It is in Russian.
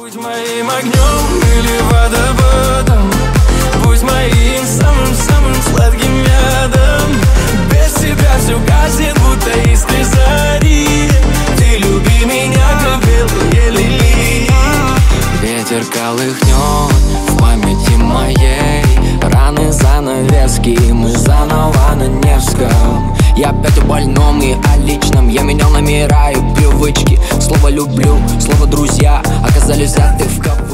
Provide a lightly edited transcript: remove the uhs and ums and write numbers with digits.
Будь моим огнем или водопадом, будь моим самым-самым сладким ядом. Без тебя все гаснет, будто искры зари. Ты люби меня, как белые лилии. Ветер колыхнет в памяти моей раны, занавески, мы заново на Невском. Я опять о больном и о личном. Я менял номера и привычки. Слово люблю, слово друзья оказались взяты в кавычки.